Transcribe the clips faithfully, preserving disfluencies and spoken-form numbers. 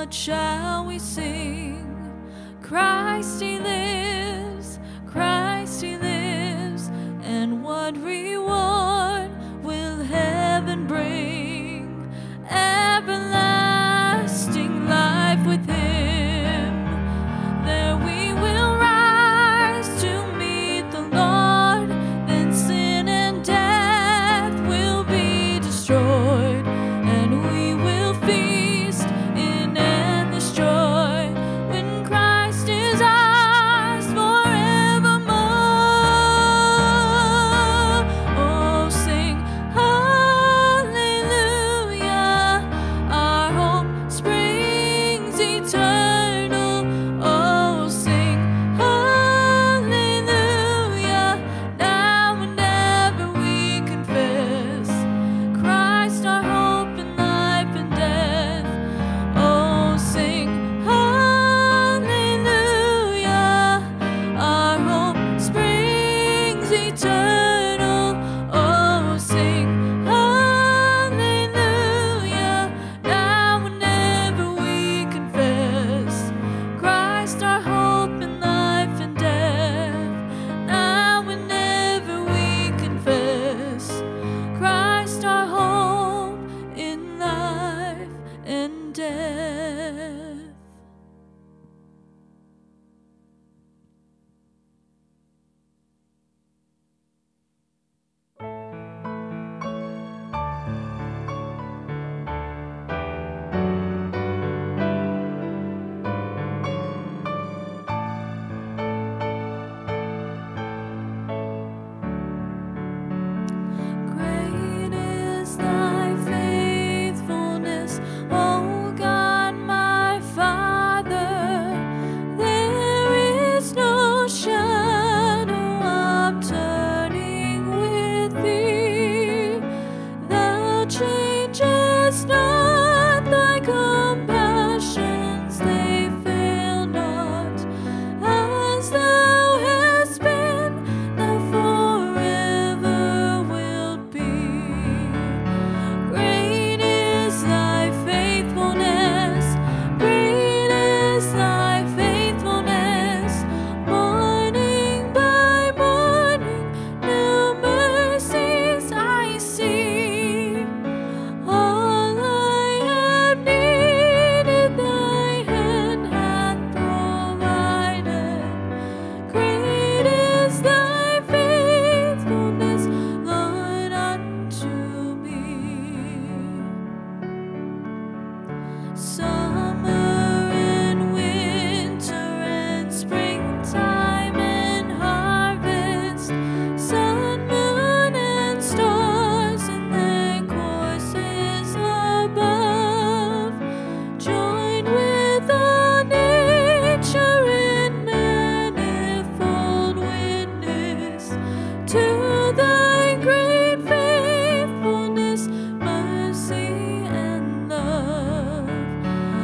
what shall we sing? Christ He lives, Christ He lives, and what reward will heaven bring? Everlasting life with Him. There we will rise to meet the Lord, then sin and death will be destroyed, and we will feast in endless joy when Christ is ours forevermore. Oh, sing hallelujah, our hope springs eternal. Oh, sing hallelujah, now and ever we confess Christ our hope in life and death. Oh, sing hallelujah, our hope springs eternal. Oh, sing hallelujah, now and ever we confess Christ our hope in life and death. Now and ever we confess Christ our hope in life and death. Great is thy faithfulness, O God my Father. There is no shadow of turning with thee. Thou changest not, thy compassions they fail not. As thou hast been, thou forever wilt be. Great is thy faithfulness, great is thy faithfulness. Morning by morning, new mercies I see. All I have needed, thy hand hath provided. Great is thy faithfulness, Lord, unto me. Summer and winter and springtime and harvest, sun, moon, and stars in their courses above, join with all nature in manifold witness to thy great faithfulness, mercy, and love.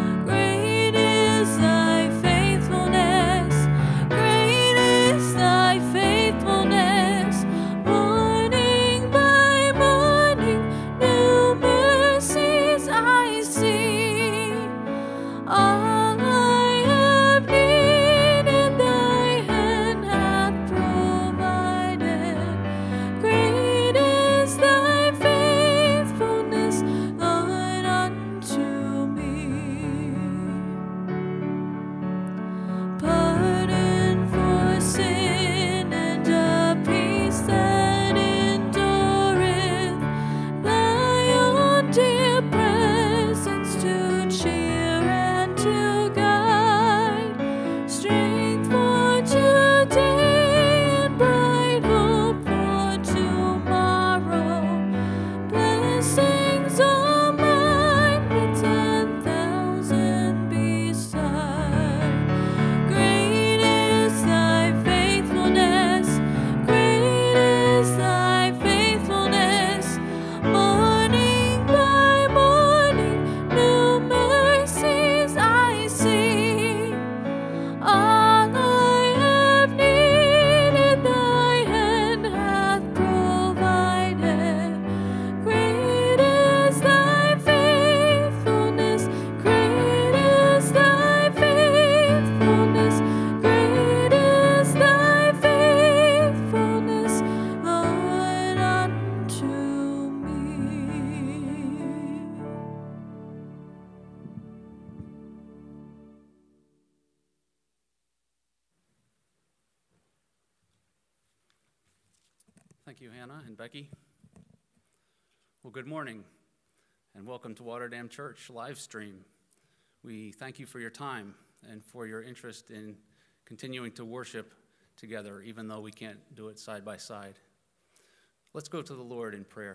Thank you, Hannah and Becky. Well, good morning, and welcome to Waterdam Church live stream. We thank you for your time and for your interest in continuing to worship together, even though we can't do it side by side. Let's go to the Lord in prayer.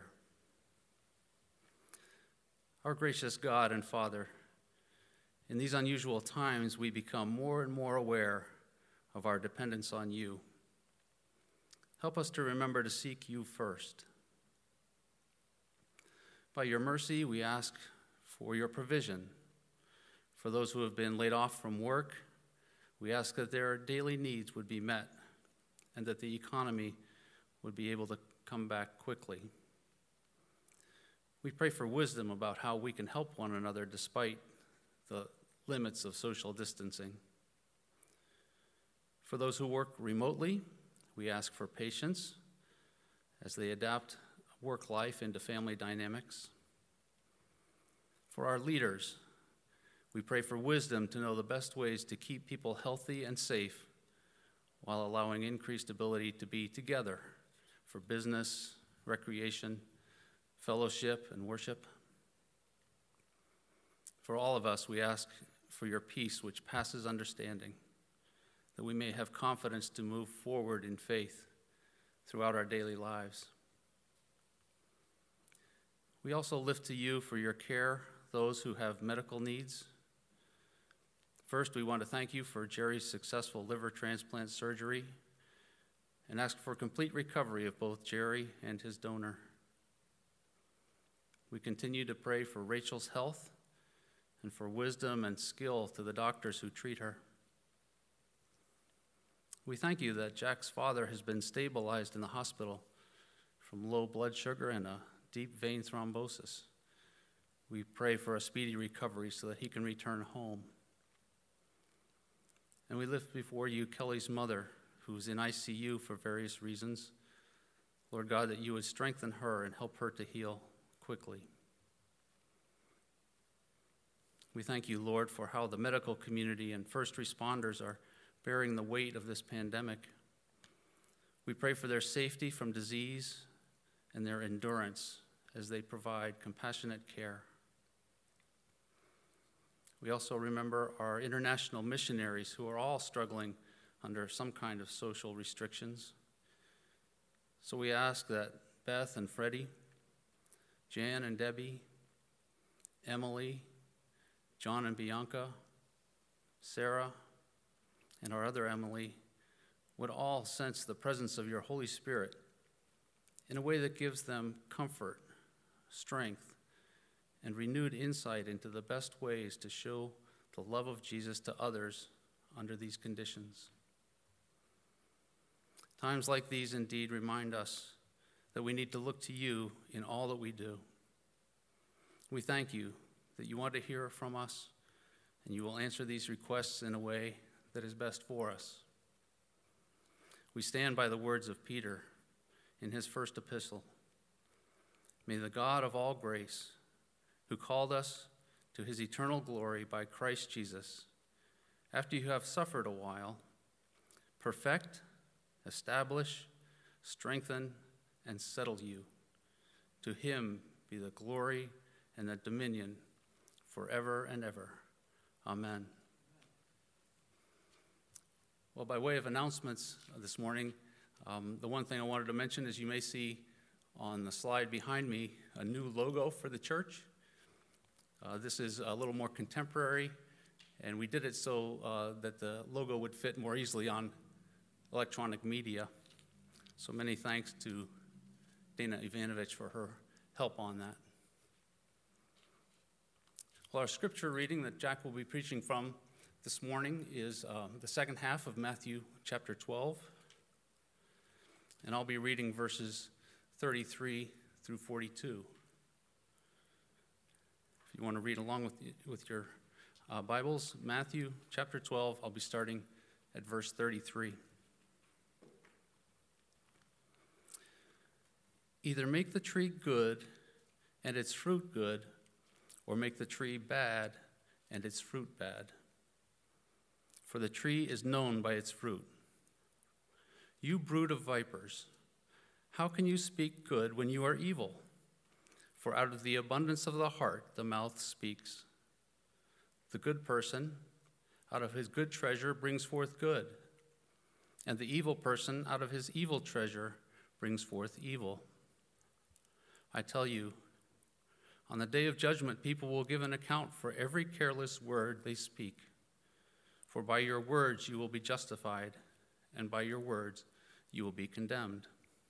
Our gracious God and Father, in these unusual times, we become more and more aware of our dependence on you. Help us to remember to seek you first. By your mercy, we ask for your provision. For those who have been laid off from work, we ask that their daily needs would be met and that the economy would be able to come back quickly. We pray for wisdom about how we can help one another despite the limits of social distancing. For those who work remotely, we ask for patience as they adapt work life into family dynamics. For our leaders, we pray for wisdom to know the best ways to keep people healthy and safe while allowing increased ability to be together for business, recreation, fellowship, and worship. For all of us, we ask for your peace which passes understanding, that we may have confidence to move forward in faith throughout our daily lives. We also lift to you for your care those who have medical needs. First, we want to thank you for Jerry's successful liver transplant surgery and ask for complete recovery of both Jerry and his donor. We continue to pray for Rachel's health and for wisdom and skill to the doctors who treat her. We thank you that Jack's father has been stabilized in the hospital from low blood sugar and a deep vein thrombosis. We pray for a speedy recovery so that he can return home. And we lift before you Kelly's mother, who's in I C U for various reasons. Lord God, that you would strengthen her and help her to heal quickly. We thank you, Lord, for how the medical community and first responders are bearing the weight of this pandemic. We pray for their safety from disease and their endurance as they provide compassionate care. We also remember our international missionaries who are all struggling under some kind of social restrictions. So we ask that Beth and Freddie, Jan and Debbie, Emily, John and Bianca, Sarah, and our other Emily would all sense the presence of your Holy Spirit in a way that gives them comfort, strength, and renewed insight into the best ways to show the love of Jesus to others under these conditions. Times like these indeed remind us that we need to look to you in all that we do. We thank you that you want to hear from us, and you will answer these requests in a way that is best for us. We stand by the words of Peter in his first epistle. May the God of all grace, who called us to his eternal glory by Christ Jesus, after you have suffered a while, perfect, establish, strengthen, and settle you. To him be the glory and the dominion forever and ever. Amen. Well, by way of announcements this morning, um, the one thing I wanted to mention is you may see on the slide behind me a new logo for the church. Uh, this is a little more contemporary, and we did it so uh, that the logo would fit more easily on electronic media. So many thanks to Dana Ivanovich for her help on that. Well, our scripture reading that Jack will be preaching from this morning is uh, the second half of Matthew chapter twelve, and I'll be reading verses thirty-three through forty-two. If you want to read along with, with your uh, Bibles, Matthew chapter twelve, I'll be starting at verse thirty-three. Either make the tree good and its fruit good, or make the tree bad and its fruit bad. For the tree is known by its fruit. You brood of vipers, How can you speak good when you are evil? For out of the abundance of the heart the mouth speaks. The good person, out of his good treasure, brings forth good, and the evil person, out of his evil treasure, brings forth evil. I tell you, on the day of judgment, people will give an account for every careless word they speak. For by your words you will be justified, and by your words you will be condemned.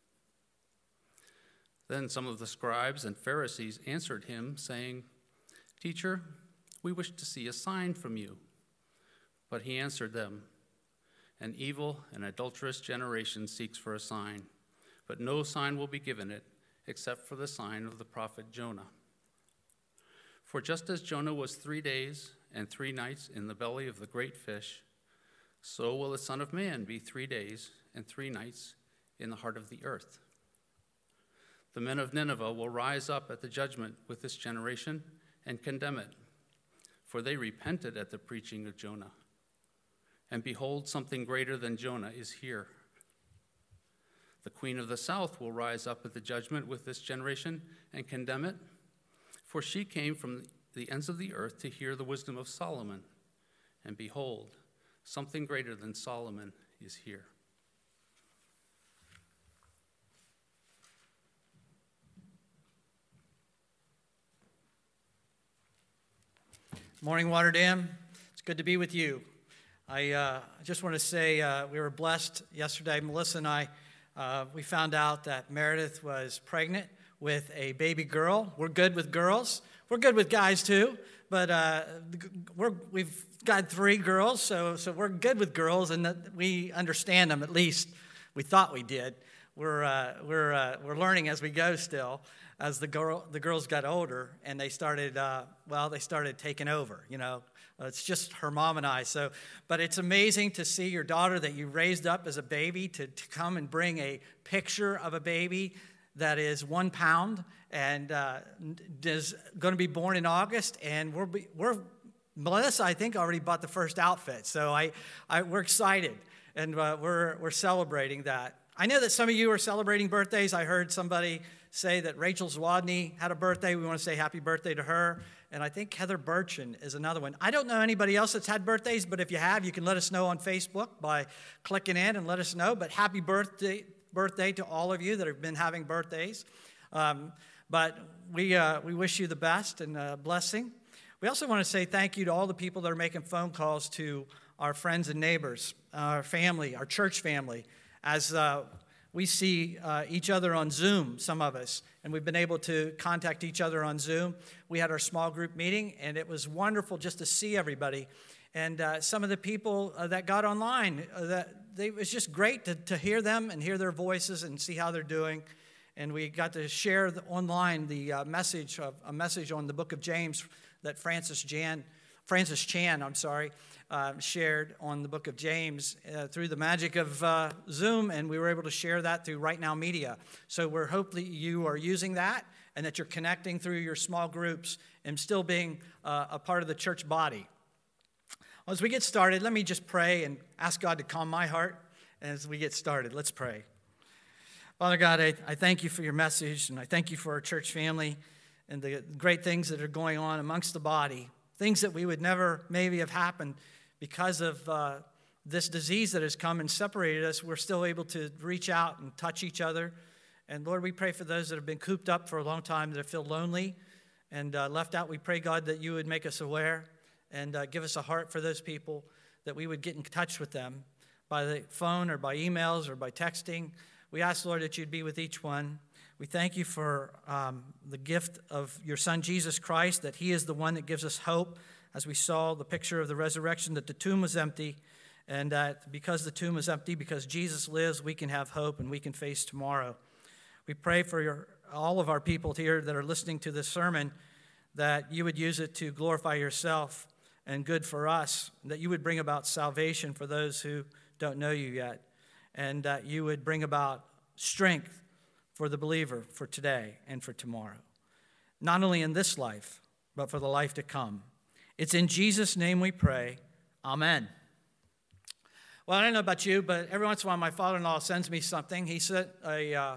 Then some of the scribes and Pharisees answered him, saying, Teacher, we wish to see a sign from you. But he answered them, An evil and adulterous generation seeks for a sign, but no sign will be given it except for the sign of the prophet Jonah. For just as Jonah was three days and three nights in the belly of the great fish, so will the Son of Man be three days and three nights in the heart of the earth. The men of Nineveh will rise up at the judgment with this generation and condemn it, for they repented at the preaching of Jonah. And behold, something greater than Jonah is here. The queen of the south will rise up at the judgment with this generation and condemn it, for she came from the ends of the earth to hear the wisdom of Solomon. And behold, something greater than Solomon is here. Morning, Water Dam. It's good to be with you. I uh, just want to say uh, we were blessed yesterday. Melissa and I, uh, we found out that Meredith was pregnant with a baby girl. We're good with girls. We're good with guys too, but uh, we're, we've got three girls, so so we're good with girls, and that we understand them. At least we thought we did. We're uh, we're uh, we're learning as we go still. As the girl, the girls got older, and they started, uh, well, they started taking over, you know. It's just her mom and I. So, but it's amazing to see your daughter that you raised up as a baby to, to come and bring a picture of a baby that is one pound and uh, is going to be born in August. And we're, we're, Melissa, I think, already bought the first outfit. So I, I we're excited, and uh, we're we're celebrating that. I know that some of you are celebrating birthdays. I heard somebody say that Rachel Zwadney had a birthday. We want to say happy birthday to her. And I think Heather Burchin is another one. I don't know anybody else that's had birthdays, but if you have, you can let us know on Facebook by clicking in and let us know. But happy birthday birthday to all of you that have been having birthdays. Um, but we uh, we wish you the best and uh, blessing. We also want to say thank you to all the people that are making phone calls to our friends and neighbors, our family, our church family, as uh, we see uh, each other on Zoom, some of us, and we've been able to contact each other on Zoom. We had our small group meeting, and it was wonderful just to see everybody. And uh, some of the people uh, that got online, uh, that they, it was just great to, to hear them and hear their voices and see how they're doing. And we got to share the, online the uh, message of a message on the book of James that Francis Jan, Francis Chan, I'm sorry, uh, shared on the book of James uh, through the magic of uh, Zoom, and we were able to share that through Right Now Media. So we're hopefully you are using that and that you're connecting through your small groups and still being uh, a part of the church body. Well, as we get started, let me just pray and ask God to calm my heart as we get started. Let's pray. Father God, I, I thank you for your message, and I thank you for our church family and the great things that are going on amongst the body, things that we would never maybe have happened because of uh, this disease that has come and separated us. We're still able to reach out and touch each other. And Lord, we pray for those that have been cooped up for a long time, that feel lonely and uh, left out. We pray, God, that you would make us aware and uh, give us a heart for those people, that we would get in touch with them by the phone or by emails or by texting. We ask, Lord, that you'd be with each one. We thank you for um, the gift of your Son, Jesus Christ, that he is the one that gives us hope, as we saw the picture of the resurrection, that the tomb was empty, and that because the tomb is empty, because Jesus lives, we can have hope and we can face tomorrow. We pray for your, all of our people here that are listening to this sermon, that you would use it to glorify yourself and good for us, that you would bring about salvation for those who don't know you yet, and that you would bring about strength for the believer for today and for tomorrow, not only in this life, but for the life to come. It's in Jesus' name we pray. Amen. Well, I don't know about you, but every once in a while my father-in-law sends me something. He sent a, uh,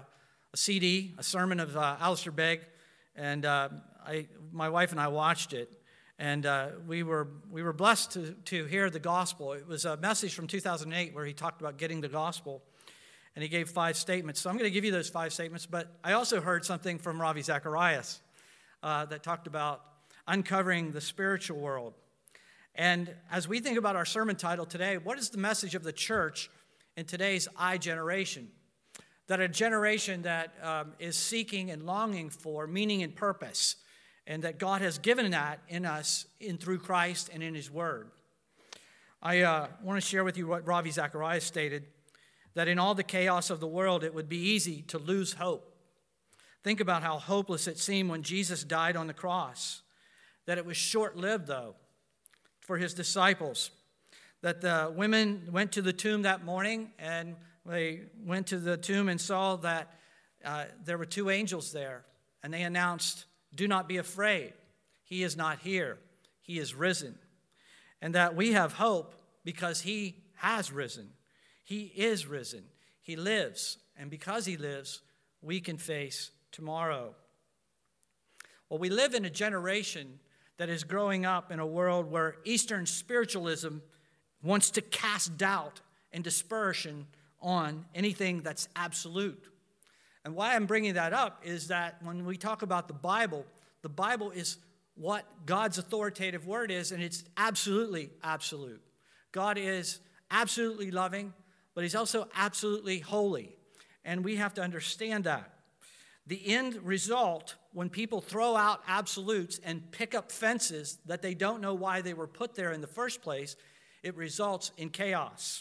a C D, a sermon of uh, Alistair Begg, and uh, I, my wife and I watched it, and uh, we were we were blessed to to hear the gospel. It was a message from two thousand eight where he talked about getting the gospel, and he gave five statements. So I'm going to give you those five statements, but I also heard something from Ravi Zacharias uh, that talked about uncovering the spiritual world. And as we think about our sermon title today, what is the message of the church in today's I generation? That a generation that um, is seeking and longing for meaning and purpose, and that God has given that in us in through Christ and in His Word. I uh, want to share with you what Ravi Zacharias stated, that in all the chaos of the world, it would be easy to lose hope. Think about how hopeless it seemed when Jesus died on the cross, that it was short-lived, though, for His disciples, that the women went to the tomb that morning, and they went to the tomb and saw that uh, there were two angels there, and they announced, "Do not be afraid. He is not here. He is risen." And that we have hope because He has risen. He is risen. He lives, and because He lives, we can face tomorrow. Well, we live in a generation that is growing up in a world where Eastern spiritualism wants to cast doubt and dispersion on anything that's absolute. And why I'm bringing that up is that when we talk about the Bible, the Bible is what God's authoritative word is, and it's absolutely absolute. God is absolutely loving, but He's also absolutely holy, and we have to understand that. The end result, when people throw out absolutes and pick up fences that they don't know why they were put there in the first place, it results in chaos.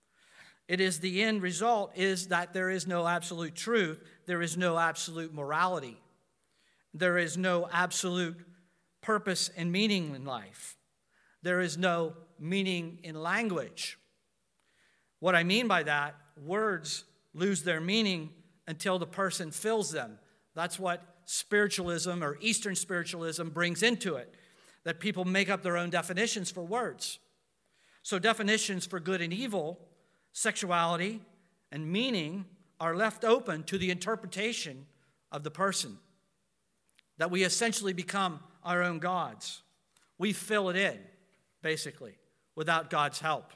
It is the end result is that there is no absolute truth. There is no absolute morality. There is no absolute purpose and meaning in life. There is no meaning in language. What I mean by that, words lose their meaning until the person fills them. That's what spiritualism or Eastern spiritualism brings into it, that people make up their own definitions for words. So definitions for good and evil, sexuality, and meaning are left open to the interpretation of the person, that we essentially become our own gods. We fill it in, basically, without God's help.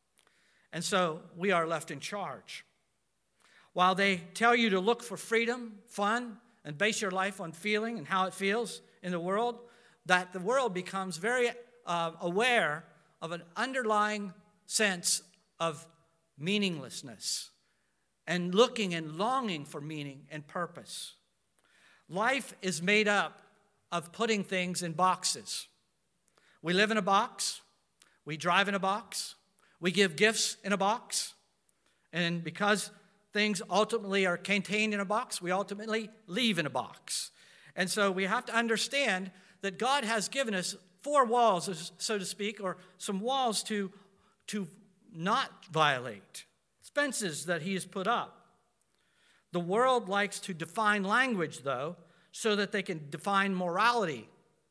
And so we are left in charge. While they tell you to look for freedom, fun, and base your life on feeling and how it feels in the world, that the world becomes very uh, aware of an underlying sense of meaninglessness and looking and longing for meaning and purpose. Life is made up of putting things in boxes. We live in a box. We drive in a box. We give gifts in a box. And because things ultimately are contained in a box, we ultimately leave in a box. And so we have to understand that God has given us four walls, so to speak, or some walls to, to not violate, fences that He has put up. The world likes to define language, though, so that they can define morality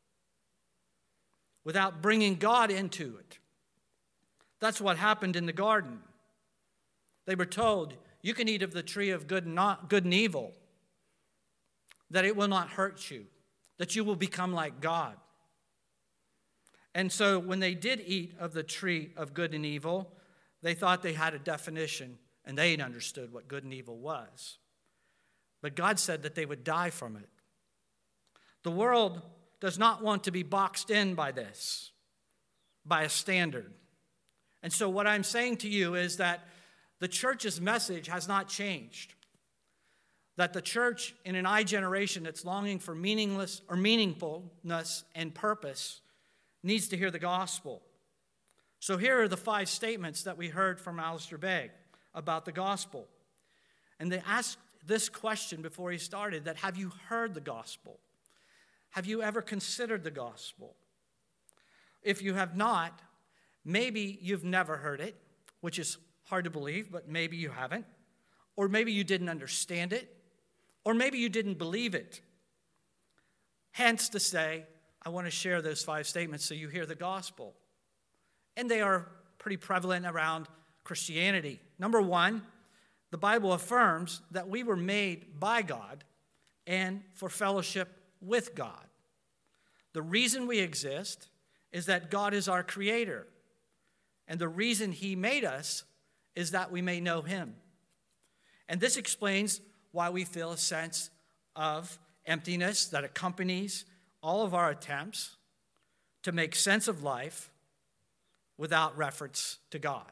without bringing God into it. That's what happened in the garden. They were told, you can eat of the tree of good and, not, good and evil, that it will not hurt you, that you will become like God. And so when they did eat of the tree of good and evil, they thought they had a definition, and they understood what good and evil was. But God said that they would die from it. The world does not want to be boxed in by this, by a standard. And so what I'm saying to you is that the church's message has not changed. That the church in an I generation that's longing for meaningless or meaningfulness and purpose needs to hear the gospel. So here are the five statements that we heard from Alistair Begg about the gospel. And they asked this question before he started, that have you heard the gospel? Have you ever considered the gospel? If you have not, maybe you've never heard it, which is hard to believe, but maybe you haven't. Or maybe you didn't understand it. Or maybe you didn't believe it. Hence to say, I want to share those five statements so you hear the gospel. And they are pretty prevalent around Christianity. Number one, the Bible affirms that we were made by God and for fellowship with God. The reason we exist is that God is our creator. And the reason he made us is that we may know him. And this explains why we feel a sense of emptiness that accompanies all of our attempts to make sense of life without reference to God.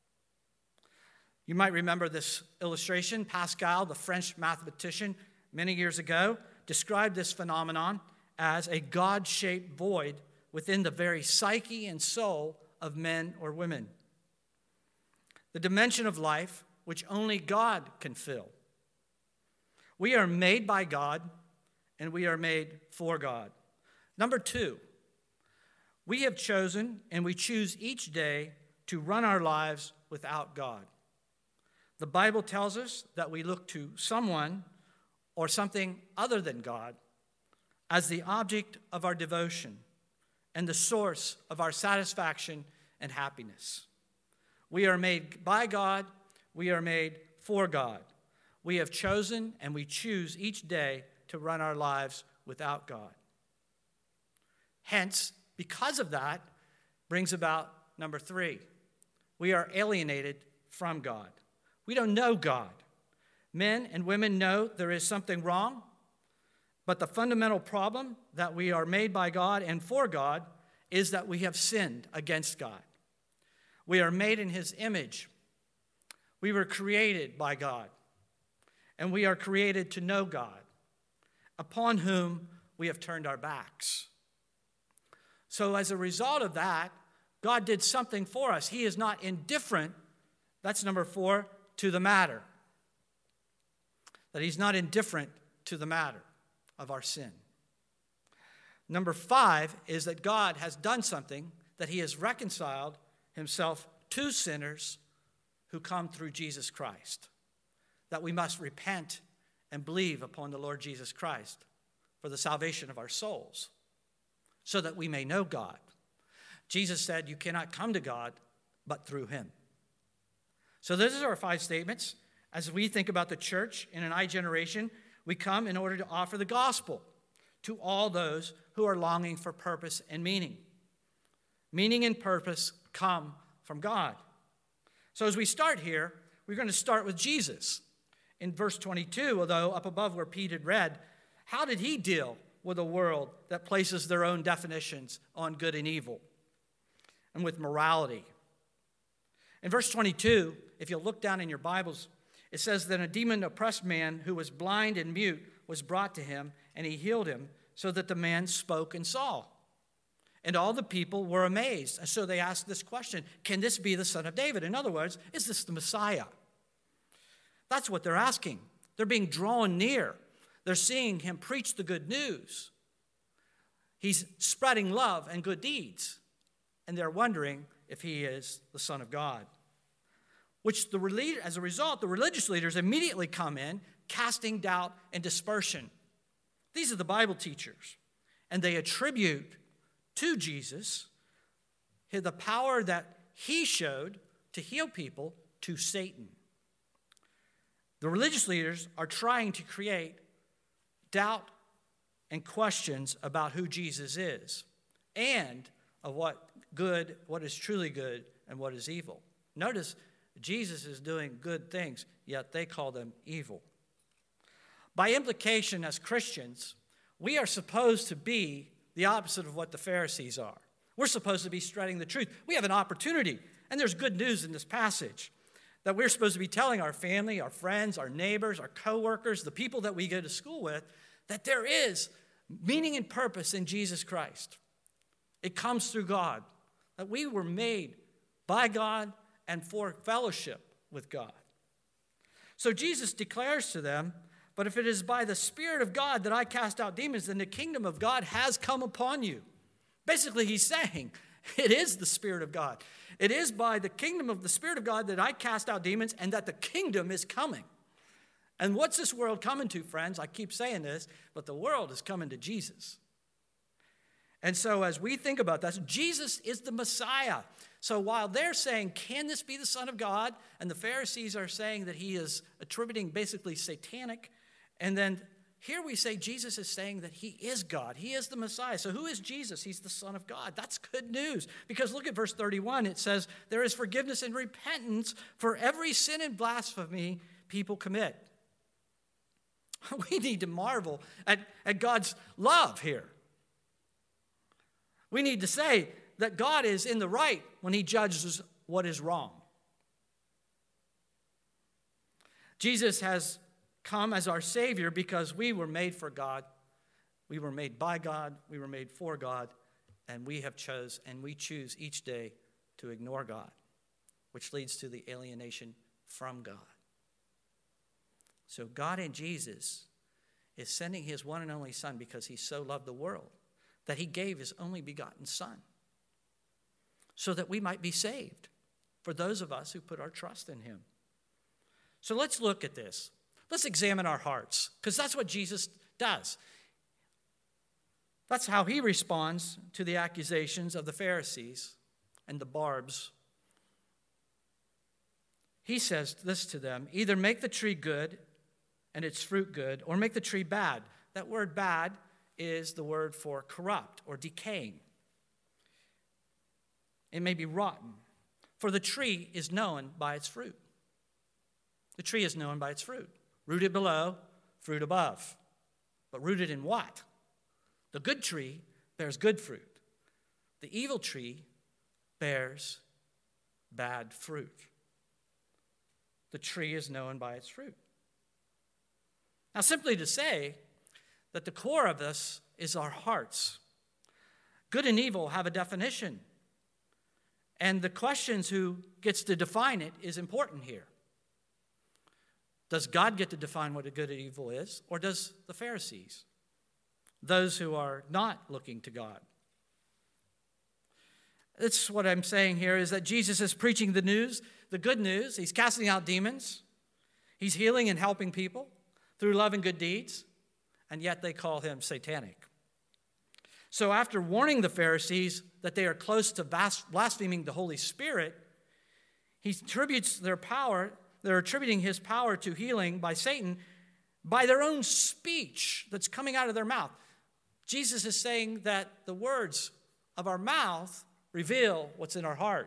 You might remember this illustration. Pascal, the French mathematician, many years ago, described this phenomenon as a God-shaped void within the very psyche and soul of men or women. The dimension of life which only God can fill. We are made by God, and we are made for God. Number two, we have chosen and we choose each day to run our lives without God. The Bible tells us that we look to someone or something other than God as the object of our devotion and the source of our satisfaction and happiness. We are made by God. We are made for God. We have chosen and we choose each day to run our lives without God. Hence, because of that, brings about number three. We are alienated from God. We don't know God. Men and women know there is something wrong, but the fundamental problem that we are made by God and for God is that we have sinned against God. We are made in his image. We were created by God, and we are created to know God, upon whom we have turned our backs. So as a result of that, God did something for us. He is not indifferent, that's number four, to the matter. That he's not indifferent to the matter of our sin. Number five is that God has done something, that he has reconciled himself to sinners who come through Jesus Christ. That we must repent and believe upon the Lord Jesus Christ for the salvation of our souls, so that we may know God. Jesus said, you cannot come to God but through him. So those are our five statements. As we think about the church in an I generation, we come in order to offer the gospel to all those who are longing for purpose and meaning. Meaning and purpose come from God. So as we start here, we're going to start with Jesus. In verse twenty-two, although up above where Pete had read, how did he deal with a world that places their own definitions on good and evil and with morality? In verse twenty-two, if you look down in your Bibles, it says that a demon-oppressed man who was blind and mute was brought to him, and he healed him so that the man spoke and saw. And all the people were amazed. And so they asked this question, can this be the Son of David? In other words, is this the Messiah? That's what they're asking. They're being drawn near. They're seeing him preach the good news. He's spreading love and good deeds. And they're wondering if he is the Son of God. Which, the as a result, the religious leaders immediately come in, casting doubt and dispersion. These are the Bible teachers. And they attribute to Jesus the power that he showed to heal people to Satan. The religious leaders are trying to create doubt and questions about who Jesus is and of what good, what is truly good and what is evil. Notice Jesus is doing good things, yet they call them evil. By implication, as Christians, we are supposed to be the opposite of what the Pharisees are. We're supposed to be spreading the truth. We have an opportunity, and there's good news in this passage, that we're supposed to be telling our family, our friends, our neighbors, our coworkers, the people that we go to school with, that there is meaning and purpose in Jesus Christ. It comes through God, that we were made by God and for fellowship with God. So Jesus declares to them, but if it is by the Spirit of God that I cast out demons, then the kingdom of God has come upon you. Basically, he's saying, it is the Spirit of God. It is by the kingdom of the Spirit of God that I cast out demons and that the kingdom is coming. And what's this world coming to, friends? I keep saying this, but the world is coming to Jesus. And so as we think about that, Jesus is the Messiah. So while they're saying, can this be the Son of God? And the Pharisees are saying that he is attributing basically satanic. And then here we say Jesus is saying that he is God. He is the Messiah. So who is Jesus? He's the Son of God. That's good news. Because look at verse thirty-one. It says, there is forgiveness and repentance for every sin and blasphemy people commit. We need to marvel at, at God's love here. We need to say that God is in the right when he judges what is wrong. Jesus has come as our Savior because we were made for God. We were made by God. We were made for God. And we have chose and we choose each day to ignore God, which leads to the alienation from God. So God in Jesus is sending his one and only Son because he so loved the world that he gave his only begotten Son so that we might be saved for those of us who put our trust in him. So let's look at this. Let's examine our hearts, because that's what Jesus does. That's how he responds to the accusations of the Pharisees and the barbs. He says this to them, either make the tree good and its fruit good, or make the tree bad. That word bad is the word for corrupt or decaying. It may be rotten, for the tree is known by its fruit. The tree is known by its fruit. Rooted below, fruit above. But rooted in what? The good tree bears good fruit. The evil tree bears bad fruit. The tree is known by its fruit. Now, simply to say that the core of this is our hearts. Good and evil have a definition. And the questions who gets to define it is important here. Does God get to define what a good and evil is, or does the Pharisees, those who are not looking to God? That's what I'm saying here, is that Jesus is preaching the news, the good news. He's casting out demons. He's healing and helping people through love and good deeds, and yet they call him satanic. So after warning the Pharisees that they are close to blaspheming the Holy Spirit, he attributes their power, they're attributing his power to healing by Satan by their own speech that's coming out of their mouth. Jesus is saying that the words of our mouth reveal what's in our heart.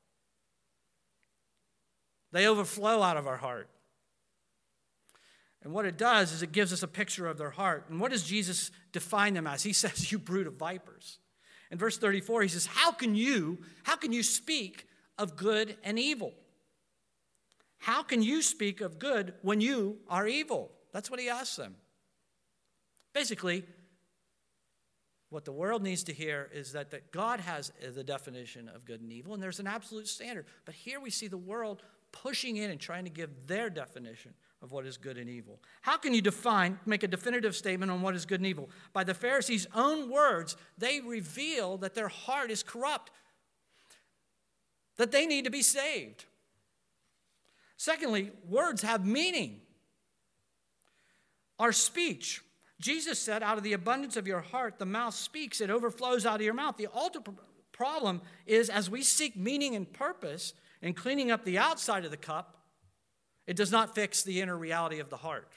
They overflow out of our heart. And what it does is it gives us a picture of their heart. And what does Jesus define them as? He says, you brood of vipers. In verse thirty-four, he says, how can you, how can you speak of good and evil? How can you speak of good when you are evil? That's what he asks them. Basically, what the world needs to hear is that, that God has the definition of good and evil, and there's an absolute standard. But here we see the world pushing in and trying to give their definition of what is good and evil. How can you define, make a definitive statement on what is good and evil? By the Pharisees' own words, they reveal that their heart is corrupt, that they need to be saved. Secondly, words have meaning. Our speech. Jesus said, out of the abundance of your heart, the mouth speaks. It overflows out of your mouth. The ultimate problem is, as we seek meaning and purpose in cleaning up the outside of the cup, it does not fix the inner reality of the heart.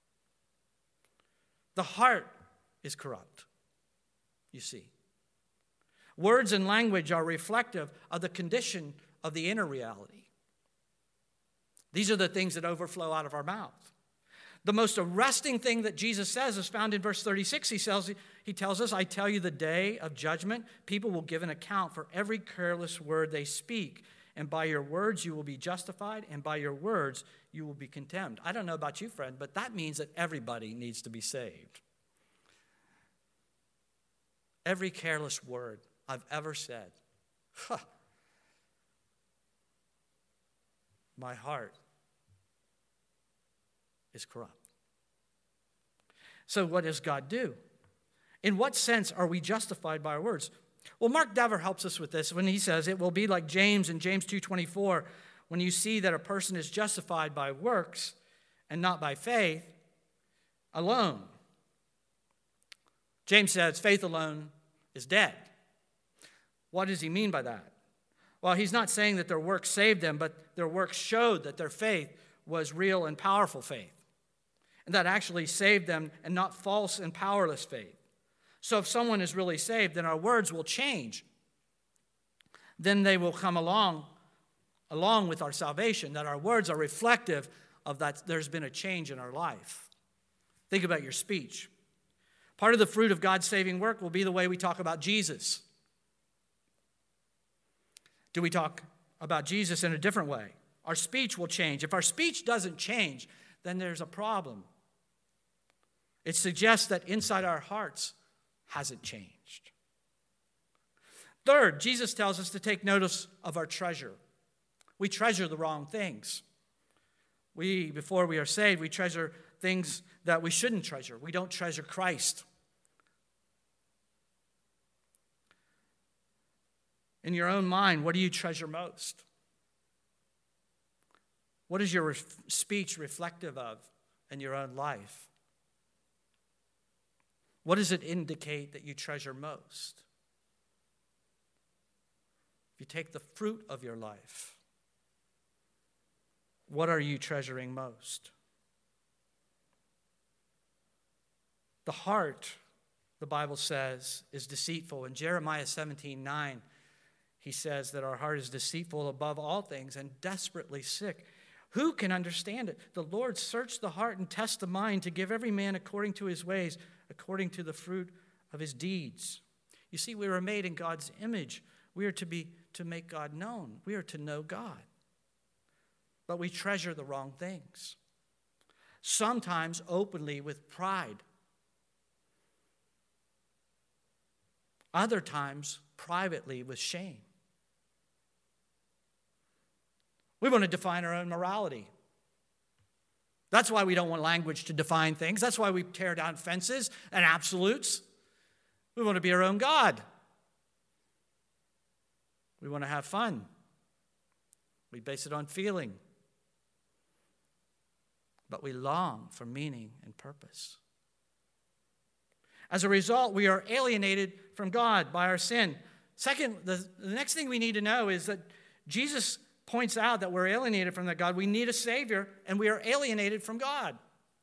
The heart is corrupt, you see. Words and language are reflective of the condition of the inner reality. These are the things that overflow out of our mouth. The most arresting thing that Jesus says is found in verse thirty-six. He tells, he tells us, I tell you, the day of judgment, people will give an account for every careless word they speak. And by your words you will be justified, and by your words you will be condemned. I don't know about you, friend, but that means that everybody needs to be saved. Every careless word I've ever said, huh, my heart is corrupt. So what does God do? In what sense are we justified by our words? Well, Mark Dever helps us with this when he says it will be like James in James two twenty-four, when you see that a person is justified by works and not by faith alone. James says faith alone, is dead. What does he mean by that? Well, he's not saying that their works saved them, but their works showed that their faith was real and powerful faith, and that actually saved them and not false and powerless faith. So if someone is really saved, then our words will change. Then they will come along, along with our salvation, that our words are reflective of that there's been a change in our life. Think about your speech. Part of the fruit of God's saving work will be the way we talk about Jesus. Do we talk about Jesus in a different way? Our speech will change. If our speech doesn't change, then there's a problem. It suggests that inside our hearts hasn't changed. Third, Jesus tells us to take notice of our treasure. We treasure the wrong things. We, before we are saved, we treasure things that we shouldn't treasure. We don't treasure Christ. In your own mind, what do you treasure most? What is your re- speech reflective of in your own life? What does it indicate that you treasure most? If you take the fruit of your life, what are you treasuring most? The heart, the Bible says, is deceitful. In Jeremiah seventeen nine, he says that our heart is deceitful above all things and desperately sick. Who can understand it? The Lord searched the heart and tests the mind to give every man according to his ways, according to the fruit of his deeds. You see, we were made in God's image. We are to be to make God known. We are to know God. But we treasure the wrong things. Sometimes openly with pride. Other times privately with shame. We want to define our own morality. That's why we don't want language to define things. That's why we tear down fences and absolutes. We want to be our own God. We want to have fun. We base it on feeling. But we long for meaning and purpose. As a result, we are alienated from God by our sin. Second, the, the next thing we need to know is that Jesus points out that we're alienated from that God. We need a Savior, and we are alienated from God.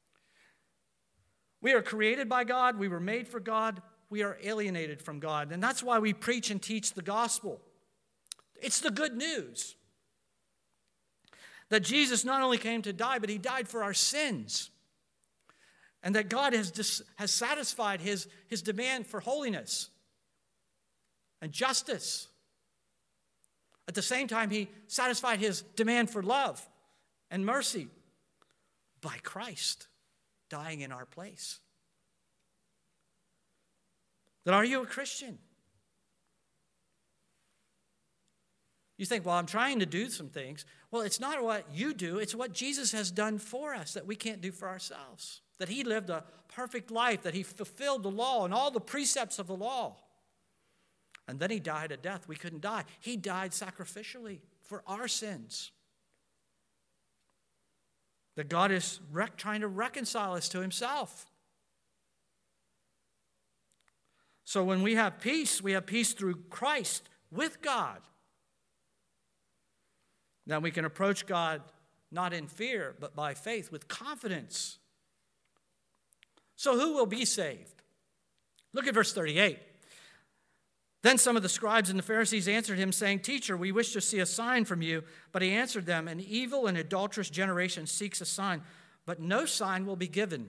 We are created by God. We were made for God. We are alienated from God. And that's why we preach and teach the gospel. It's the good news that Jesus not only came to die, but he died for our sins. And that God has, dis- has satisfied his, his demand for holiness and justice. At the same time, he satisfied his demand for love and mercy by Christ dying in our place. Then are you a Christian? You think, well, I'm trying to do some things. Well, it's not what you do. It's what Jesus has done for us that we can't do for ourselves. That he lived a perfect life, that he fulfilled the law and all the precepts of the law. And then he died a death we couldn't die. He died sacrificially for our sins. That God is rec- trying to reconcile us to himself. So when we have peace, we have peace through Christ with God. Then we can approach God not in fear, but by faith with confidence. So who will be saved? Look at verse thirty-eight. Then some of the scribes and the Pharisees answered him, saying, Teacher, we wish to see a sign from you. But he answered them, An evil and adulterous generation seeks a sign, but no sign will be given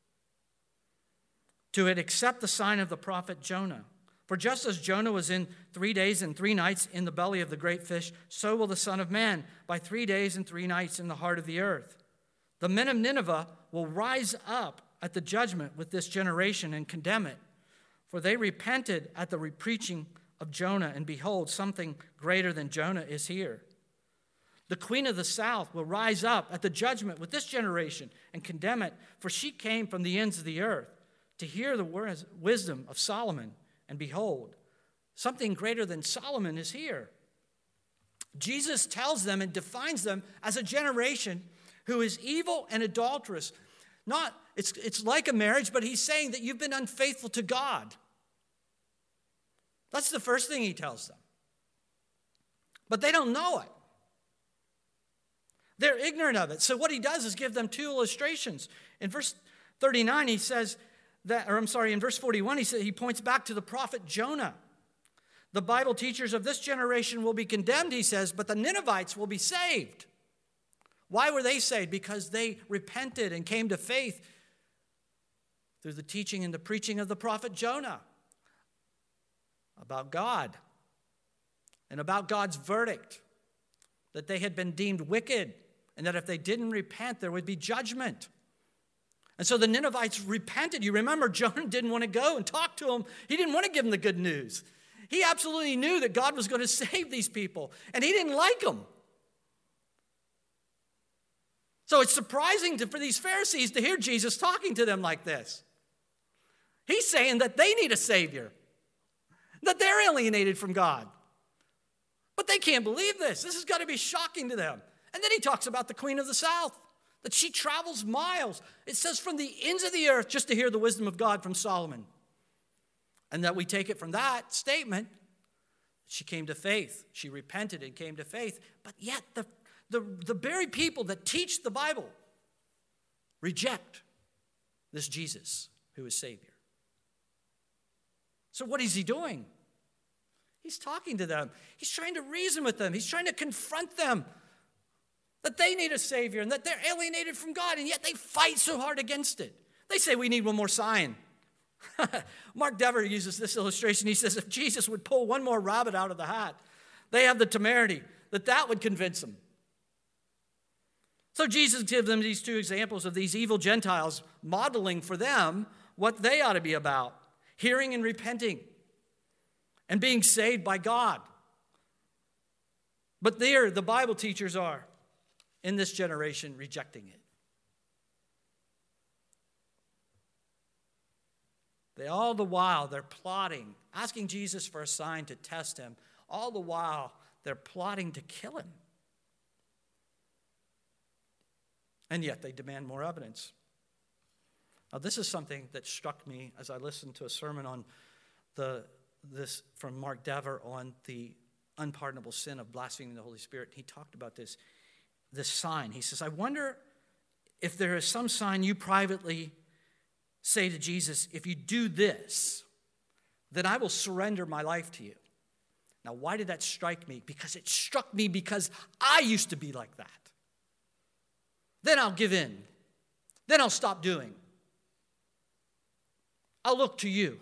to it except the sign of the prophet Jonah. For just as Jonah was in three days and three nights in the belly of the great fish, so will the Son of Man by three days and three nights in the heart of the earth. The men of Nineveh will rise up at the judgment with this generation and condemn it. For they repented at the repreaching of Jonah, and behold, something greater than Jonah is here. The queen of the south will rise up at the judgment with this generation and condemn it, for she came from the ends of the earth to hear the wisdom of Solomon, and behold, something greater than Solomon is here. Jesus tells them and defines them as a generation who is evil and adulterous. Not, it's, it's like a marriage, but he's saying that you've been unfaithful to God. That's the first thing he tells them. But they don't know it. They're ignorant of it. So what he does is give them two illustrations. In verse thirty-nine, he says that, or I'm sorry, in verse forty-one, he says he points back to the prophet Jonah. The Bible teachers of this generation will be condemned, he says, but the Ninevites will be saved. Why were they saved? Because they repented and came to faith through the teaching and the preaching of the prophet Jonah about God and about God's verdict, that they had been deemed wicked and that if they didn't repent, there would be judgment. And so the Ninevites repented. You remember, Jonah didn't want to go and talk to them. He didn't want to give them the good news. He absolutely knew that God was going to save these people, and he didn't like them. So it's surprising to, for these Pharisees to hear Jesus talking to them like this. He's saying that they need a Savior, that they're alienated from God. But they can't believe this. This has got to be shocking to them. And then he talks about the Queen of the South, that she travels miles. It says from the ends of the earth just to hear the wisdom of God from Solomon. And that we take it from that statement, she came to faith. She repented and came to faith. But yet the, the, the very people that teach the Bible reject this Jesus who is Savior. So what is he doing? He's talking to them. He's trying to reason with them. He's trying to confront them that they need a Savior and that they're alienated from God, and yet they fight so hard against it. They say we need one more sign. Mark Dever uses this illustration. He says if Jesus would pull one more rabbit out of the hat, they have the temerity that that would convince them. So Jesus gives them these two examples of these evil Gentiles, modeling for them what they ought to be about: hearing and repenting and being saved by God. But there, the Bible teachers are, in this generation, rejecting it. They all the while, they're plotting, asking Jesus for a sign to test him. All the while, they're plotting to kill him. And yet, they demand more evidence. Now, this is something that struck me as I listened to a sermon on the this from Mark Dever on the unpardonable sin of blaspheming the Holy Spirit. He talked about this, this sign. He says, I wonder if there is some sign you privately say to Jesus, if you do this, then I will surrender my life to you. Now, why did that strike me? Because it struck me because I used to be like that. Then I'll give in. Then I'll stop doing. I'll look to you.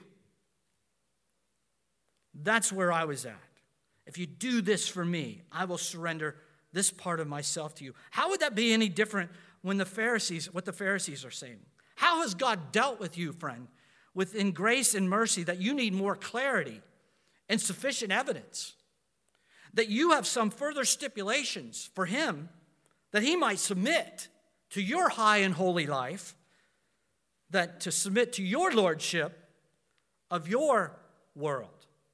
That's where I was at. If you do this for me, I will surrender this part of myself to you. How would that be any different when the Pharisees, what the Pharisees are saying? How has God dealt with you, friend, within grace and mercy that you need more clarity and sufficient evidence? That you have some further stipulations for him that he might submit to your high and holy life, that to submit to your lordship of your world.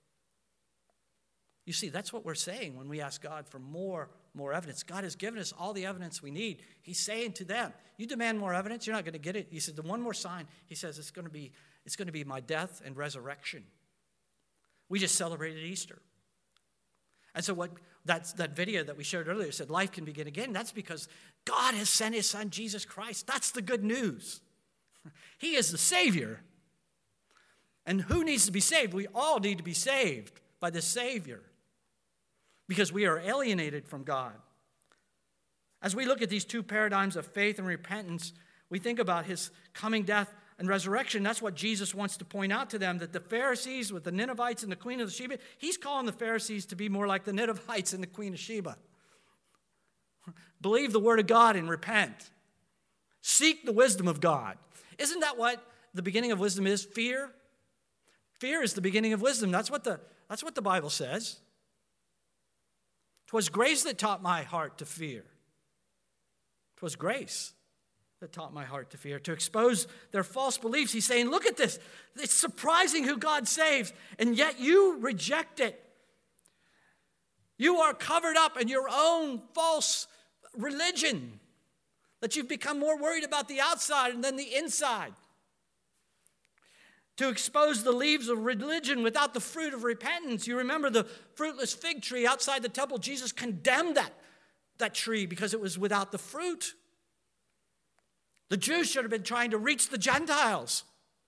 You see, that's what we're saying when we ask God for more, more evidence. God has given us all the evidence we need. He's saying to them, you demand more evidence, you're not going to get it. He said, the one more sign, he says, it's going to be, it's going to be my death and resurrection. We just celebrated Easter. And so what that's, that video that we shared earlier said, life can begin again. That's because God has sent his son, Jesus Christ. That's the good news. He is the Savior. And who needs to be saved? We all need to be saved by the Savior, because we are alienated from God. As we look at these two paradigms of faith and repentance, we think about his coming death and resurrection. That's what Jesus wants to point out to them, that the Pharisees with the Ninevites and the Queen of Sheba, he's calling the Pharisees to be more like the Ninevites and the Queen of Sheba. Believe the word of God and repent. Seek the wisdom of God. Isn't that what the beginning of wisdom is? Fear? Fear is the beginning of wisdom. That's what the, that's what the Bible says. 'Twas grace that taught my heart to fear. 'Twas grace that taught my heart to fear. To expose their false beliefs, he's saying, look at this. It's surprising who God saves, and yet you reject it. You are covered up in your own false religion, that you've become more worried about the outside than the inside. to expose the leaves of religion without the fruit of repentance. You remember the fruitless fig tree outside the temple. Jesus condemned that, that tree because it was without the fruit. The Jews should have been trying to reach the Gentiles.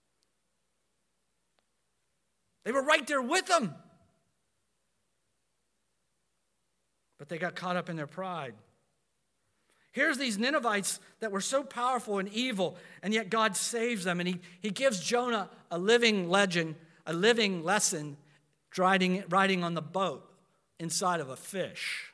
They were right there with them. But they got caught up in their pride. Here's these Ninevites that were so powerful and evil, and yet God saves them. And he, he gives Jonah a living legend, a living lesson, riding, riding on the boat inside of a fish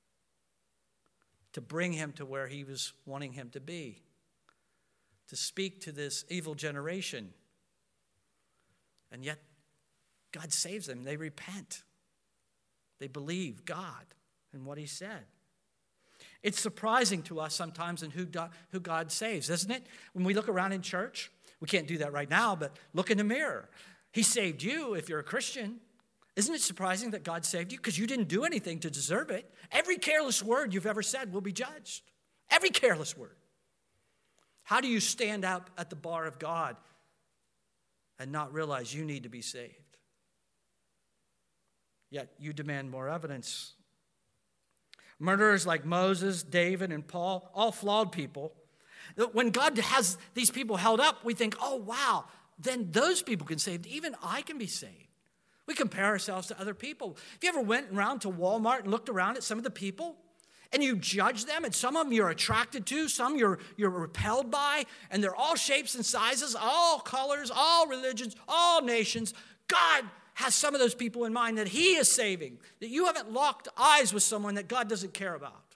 to bring him to where he was wanting him to be, to speak to this evil generation. And yet God saves them. They repent. They believe God and what he said. It's surprising to us sometimes in who, who God saves, isn't it? When we look around in church, we can't do that right now, but look in the mirror. He saved you if you're a Christian. Isn't it surprising that God saved you? Because you didn't do anything to deserve it. Every careless word you've ever said will be judged. Every careless word. How do you stand up at the bar of God and not realize you need to be saved? Yet you demand more evidence. Murderers like Moses, David, and Paul, all flawed people. When God has these people held up, we think, oh, wow, then those people can be saved. Even I can be saved. We compare ourselves to other people. Have you ever went around to Walmart and looked around at some of the people? And you judge them, and some of them you're attracted to, some you're, you're repelled by, and they're all shapes and sizes, all colors, all religions, all nations. God has some of those people in mind that he is saving, that you haven't locked eyes with someone that God doesn't care about.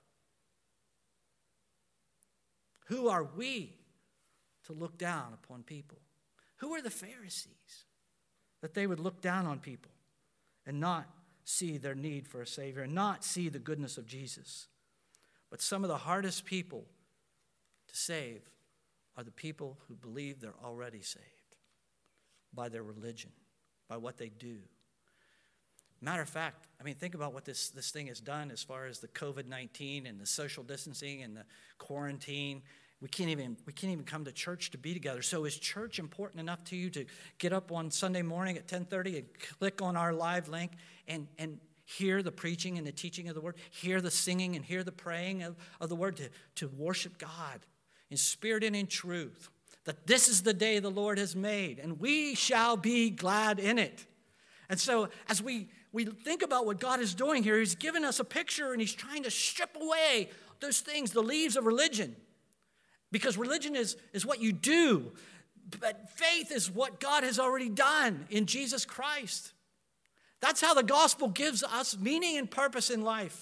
Who are we to look down upon people? Who are the Pharisees that they would look down on people and not see their need for a Savior and not see the goodness of Jesus? But some of the hardest people to save are the people who believe they're already saved by their religion, by what they do. Matter of fact, I mean, think about what this, this thing has done as far as the covid nineteen and the social distancing and the quarantine. We can't even we can't even come to church to be together. So is church important enough to you to get up on Sunday morning at ten thirty and click on our live link and, and hear the preaching and the teaching of the word, hear the singing and hear the praying of, of the word, to, to worship God in spirit and in truth? That this is the day the Lord has made, and we shall be glad in it. And so as we, we think about what God is doing here, he's given us a picture, and he's trying to strip away those things, the leaves of religion. Because religion is, is what you do, but faith is what God has already done in Jesus Christ. That's how the gospel gives us meaning and purpose in life.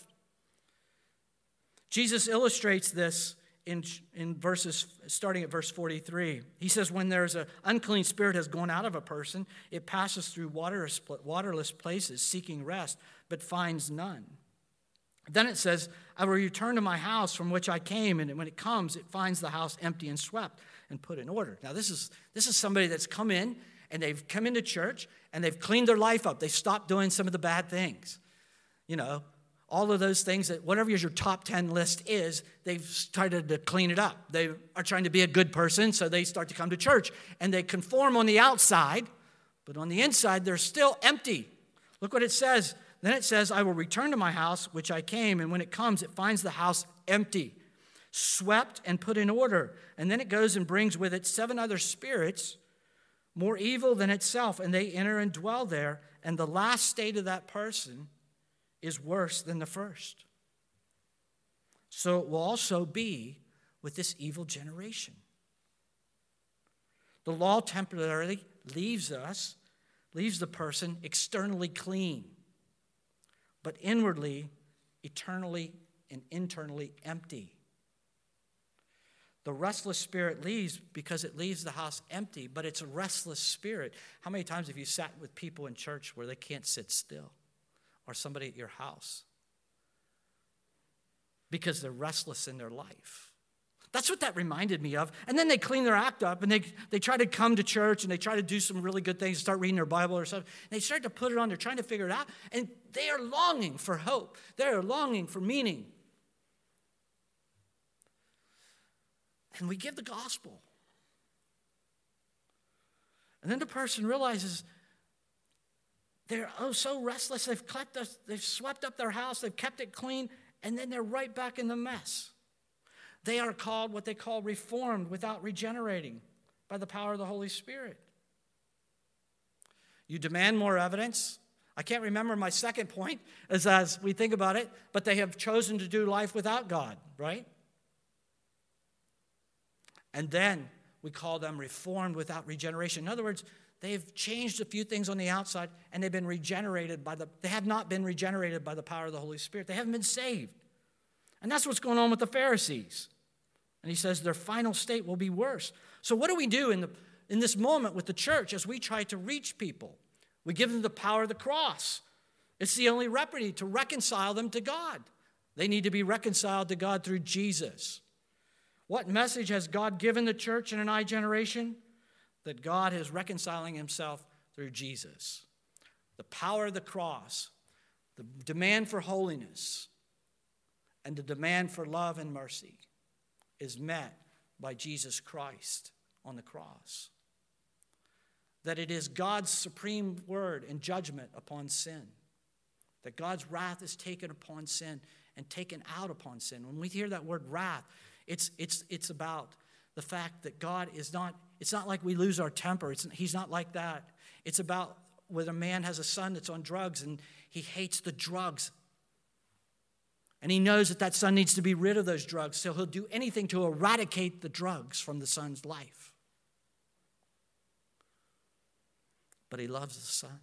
Jesus illustrates this In, in verses, starting at verse forty-three. He says, when there's an unclean spirit has gone out of a person, it passes through waterless, waterless places seeking rest, but finds none. Then it says, I will return to my house from which I came, and when it comes, it finds the house empty and swept and put in order. Now this is, this is somebody that's come in, and they've come into church, and they've cleaned their life up. They've stopped doing some of the bad things. You know, all of those things that whatever your top ten list is, they've started to clean it up. They are trying to be a good person, so they start to come to church. And they conform on the outside, but on the inside, they're still empty. Look what it says. Then it says, I will return to my house, which I came, and when it comes, it finds the house empty, swept and put in order. And then it goes and brings with it seven other spirits, more evil than itself, and they enter and dwell there. And the last state of that person is worse than the first. So it will also be with this evil generation. The law temporarily leaves us, leaves the person externally clean, but inwardly, eternally, and internally empty. The restless spirit leaves because it leaves the house empty, but it's a restless spirit. How many times have you sat with people in church where they can't sit still? Or somebody at your house? Because they're restless in their life. That's what that reminded me of. And then they clean their act up, and they, they try to come to church, and they try to do some really good things, start reading their Bible or something. And they start to put it on, they're trying to figure it out, and they are longing for hope. They are longing for meaning. And we give the gospel. And then the person realizes they're oh so restless. They've kept us, they've swept up their house, they've kept it clean, and then they're right back in the mess. They are called what they call reformed without regenerating by the power of the Holy Spirit. You demand more evidence. I can't remember my second point as, as we think about it, but they have chosen to do life without God, right? And then we call them reformed without regeneration. In other words, they've changed a few things on the outside, and they've been regenerated by the, they have not been regenerated by the power of the Holy Spirit. They haven't been saved. And that's what's going on with the Pharisees. And he says their final state will be worse. So what do we do in, the, in this moment with the church as we try to reach people? We give them the power of the cross. It's the only remedy to reconcile them to God. They need to be reconciled to God through Jesus. What message has God given the church in an I generation? That God is reconciling himself through Jesus. The power of the cross, the demand for holiness, and the demand for love and mercy is met by Jesus Christ on the cross. That it is God's supreme word and judgment upon sin. That God's wrath is taken upon sin and taken out upon sin. When we hear that word wrath, it's, it's, it's about the fact that God is not, it's not like we lose our temper. It's, he's not like that. It's about whether a man has a son that's on drugs and he hates the drugs. And he knows that that son needs to be rid of those drugs, so he'll do anything to eradicate the drugs from the son's life. But he loves the son.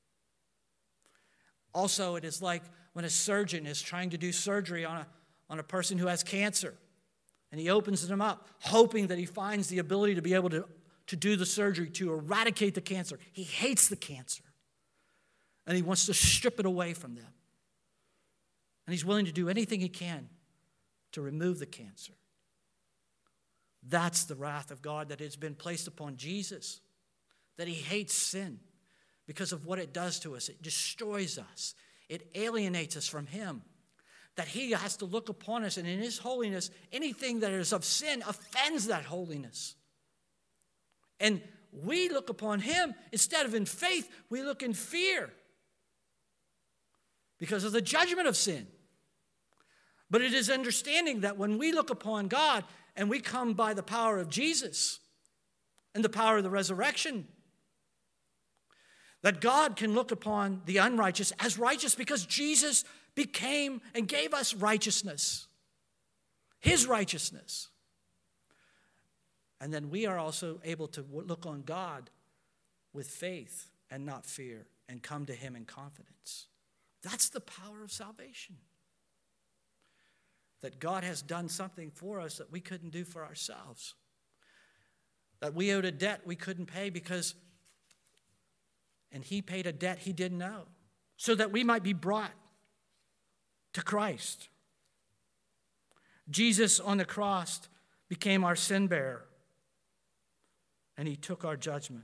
Also, it is like when a surgeon is trying to do surgery on a, on a person who has cancer. And he opens them up, hoping that he finds the ability to be able to, to do the surgery, to eradicate the cancer. He hates the cancer. And he wants to strip it away from them. And he's willing to do anything he can to remove the cancer. That's the wrath of God that has been placed upon Jesus. That he hates sin because of what it does to us. It destroys us. It alienates us from him. That he has to look upon us, and in his holiness, anything that is of sin offends that holiness. And we look upon him, instead of in faith, we look in fear because of the judgment of sin. But it is understanding that when we look upon God and we come by the power of Jesus and the power of the resurrection, that God can look upon the unrighteous as righteous because Jesus became and gave us righteousness, his righteousness. And then we are also able to look on God with faith and not fear and come to him in confidence. That's the power of salvation. That God has done something for us that we couldn't do for ourselves. That we owed a debt we couldn't pay because, and he paid a debt he didn't owe, so that we might be brought to Christ. Jesus on the cross became our sin bearer, and he took our judgment.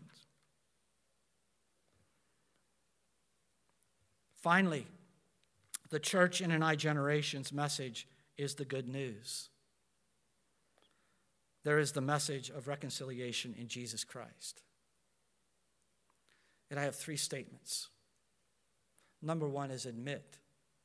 Finally, the church in an I generation's message is the good news. There is the message of reconciliation in Jesus Christ. And I have three statements. Number one is admit.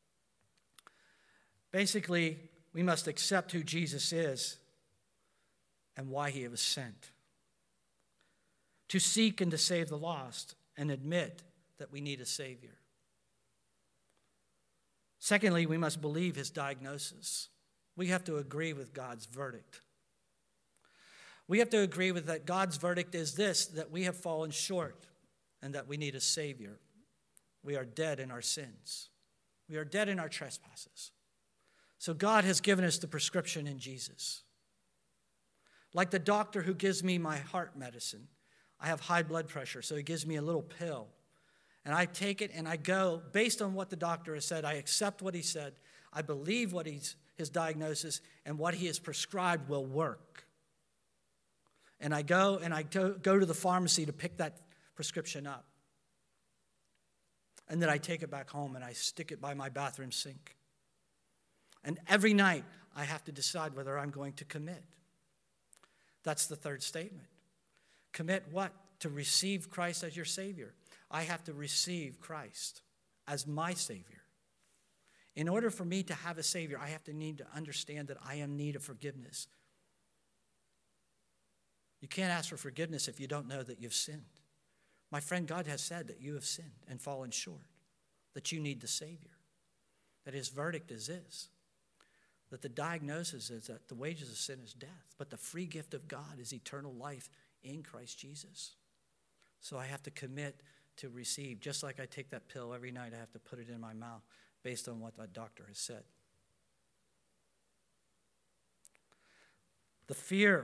Basically, we must accept who Jesus is and why he was sent. To seek and to save the lost and admit that we need a Savior. Secondly, we must believe his diagnosis. We have to agree with God's verdict. We have to agree with that God's verdict is this, that we have fallen short and that we need a Savior. We are dead in our sins. We are dead in our trespasses. So God has given us the prescription in Jesus. Like the doctor who gives me my heart medicine. I have high blood pressure, so he gives me a little pill. And I take it and I go, based on what the doctor has said, I accept what he said. I believe what he's, his diagnosis and what he has prescribed will work. And I go and I go, go to the pharmacy to pick that prescription up. And then I take it back home and I stick it by my bathroom sink. And every night I have to decide whether I'm going to commit. That's the third statement. Commit what? to receive Christ as your Savior, I have to receive Christ as my Savior. In order for me to have a Savior, I have to need to understand that I am in need of forgiveness. You can't ask for forgiveness if you don't know that you've sinned. My friend, God has said that you have sinned and fallen short, that you need the Savior, that his verdict is this, that the diagnosis is that the wages of sin is death, but the free gift of God is eternal life in Christ Jesus. So I have to commit to receive, just like I take that pill every night, I have to put it in my mouth based on what that doctor has said. The fear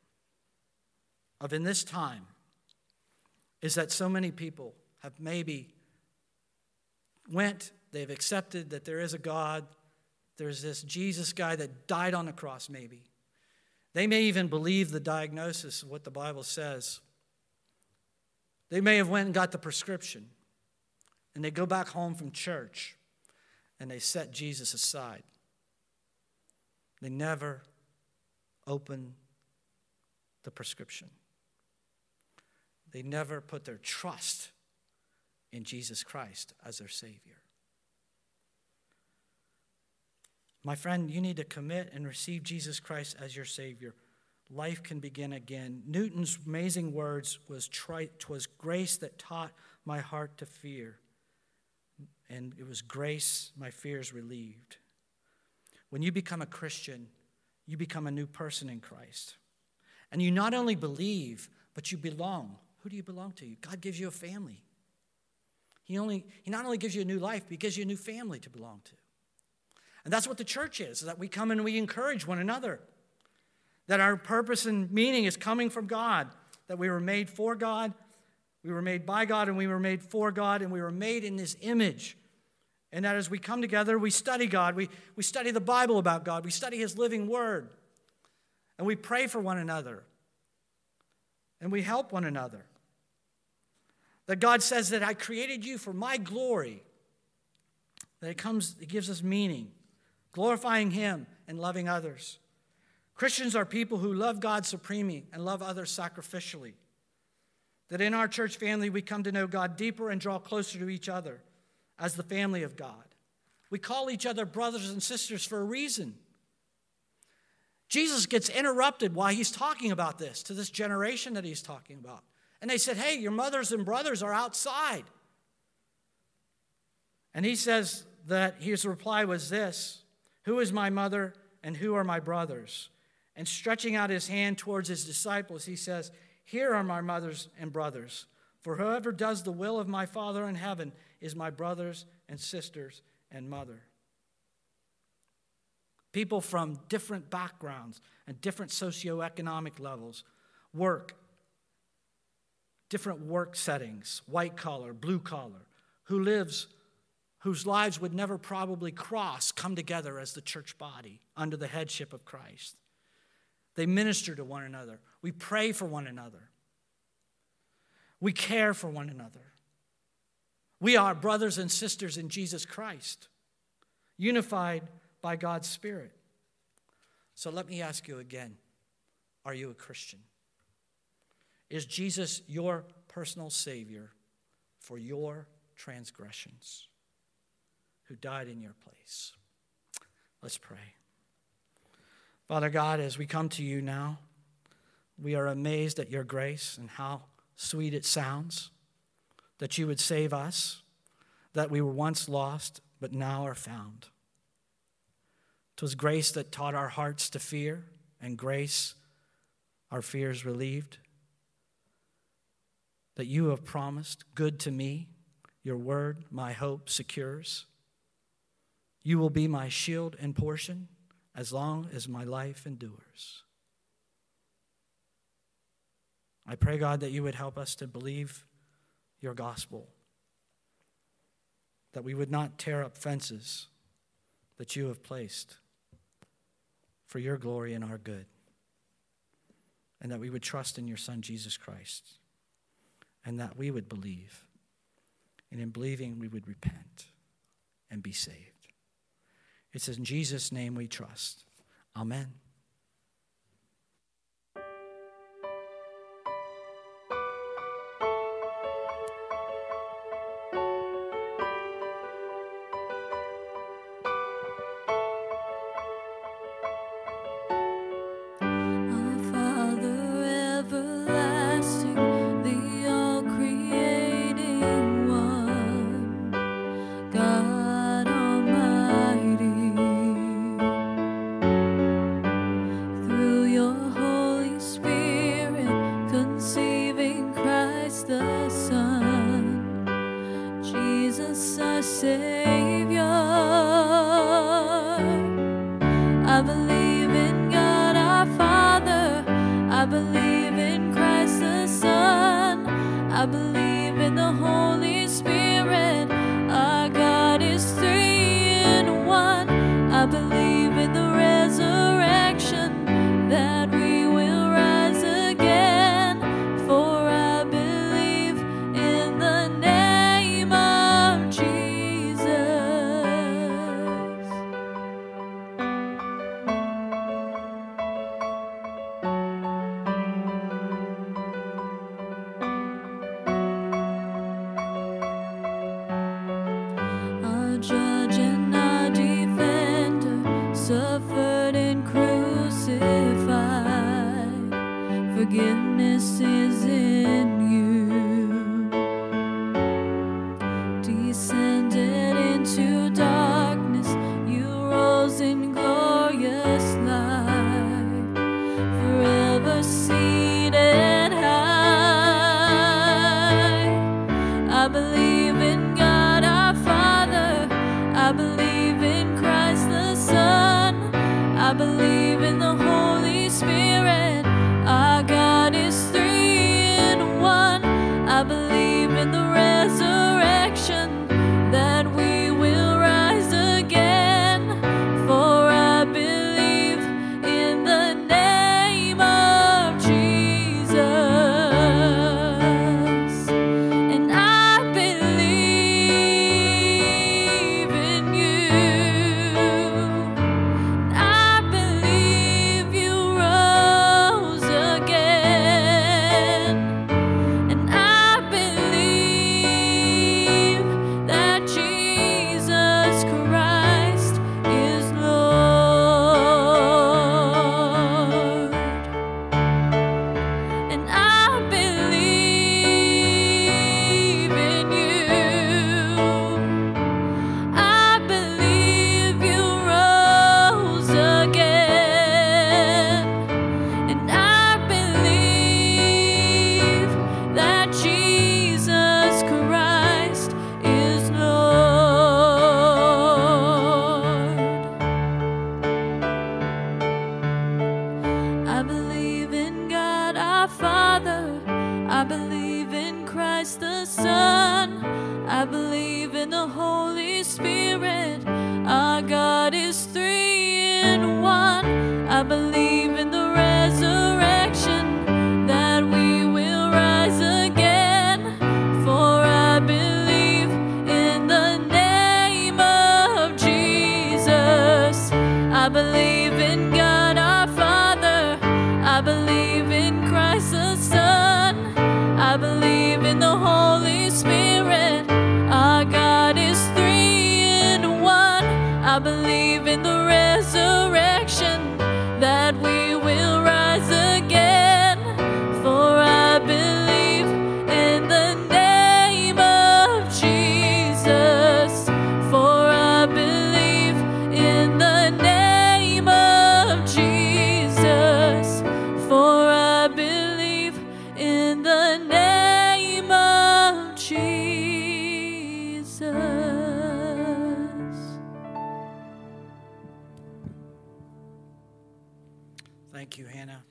of in this time is that so many people have maybe went, they've accepted that there is a God, there's this Jesus guy that died on the cross maybe. They may even believe the diagnosis of what the Bible says. They may have went and got the prescription, and they go back home from church, and they set Jesus aside. They never open the prescription. They never put their trust in Jesus Christ as their Savior. My friend, you need to commit and receive Jesus Christ as your Savior. Life can begin again. Newton's amazing words was, tri- "'Twas grace that taught my heart to fear, and it was grace my fears relieved." When you become a Christian, you become a new person in Christ. And you not only believe, but you belong. Who do you belong to? God gives you a family. He, only, he not only gives you a new life, but he gives you a new family to belong to. And that's what the church is, that we come and we encourage one another. That our purpose and meaning is coming from God. That we were made for God, we were made by God, and we were made for God, and we were made in His image. And that as we come together, we study God. We, we study the Bible about God. We study His living word. And we pray for one another. And we help one another. That God says that I created you for my glory. That it comes, it gives us meaning. Glorifying Him and loving others. Christians are people who love God supremely and love others sacrificially. That in our church family, we come to know God deeper and draw closer to each other as the family of God. We call each other brothers and sisters for a reason. Jesus gets interrupted while he's talking about this to this generation that he's talking about. And they said, "Hey, your mothers and brothers are outside." And he says that his reply was this, "Who is my mother and who are my brothers?" And stretching out his hand towards his disciples, he says, "Here are my mothers and brothers. For whoever does the will of my Father in heaven is my brothers and sisters and mother." People from different backgrounds and different socioeconomic levels, work, different work settings, white collar, blue collar, who lives, whose lives would never probably cross, come together as the church body under the headship of Christ. They minister to one another. We pray for one another. We care for one another. We are brothers and sisters in Jesus Christ, unified by God's Spirit. So let me ask you again, are you a Christian? Is Jesus your personal Savior for your transgressions, who died in your place? Let's pray. Father God, as we come to you now, we are amazed at your grace and how sweet it sounds that you would save us, that we were once lost but now are found. 'Twas grace that taught our hearts to fear, and grace our fears relieved. That you have promised good to me, your word my hope secures. You will be my shield and portion as long as my life endures. I pray, God, that you would help us to believe your gospel, that we would not tear up fences that you have placed for your glory and our good, and that we would trust in your Son, Jesus Christ, and that we would believe, and in believing we would repent and be saved. It's in Jesus' name we trust. Amen. believe in the resurrection, that we will rise again. For I believe in the name of Jesus. Our judge and our defender suffered and crucified. Forgiveness is in you. Descended into darkness, you rose in glorious light, forever seated high. I believe in God our Father, I believe in Christ the Son, I believe in the Holy Spirit, our God is three in one. I believe in the resurrection, that we will rise again. For I believe in the name of Jesus. And I believe in you. I believe you rose again. And I believe that Jesus Christ is Lord. And I believe in you. I believe you rose again. And I believe that Jesus Christ is Lord. I believe in God our Father, I believe in Christ the Son, I believe in the Holy Spirit, our God is three in one. I believe in the resurrection, that we will rise again. For I believe in the name of Jesus. I believe in God our Father, I believe in Christ the Son, I believe in the Holy Spirit, our God is three in one. I believe in the resurrection, that we will rise again. For I believe in the name of Jesus. For I believe in the name of Jesus. For I believe in the name of Jesus. Thank you, Hannah.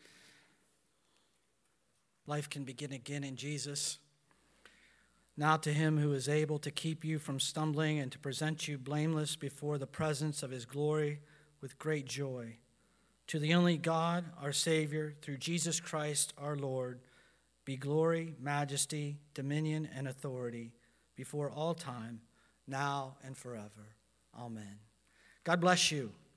Life can begin again in Jesus. Now to him who is able to keep you from stumbling and to present you blameless before the presence of his glory with great joy. To the only God, our Savior, through Jesus Christ our Lord, be glory, majesty, dominion, and authority before all time, now and forever. Amen. God bless you.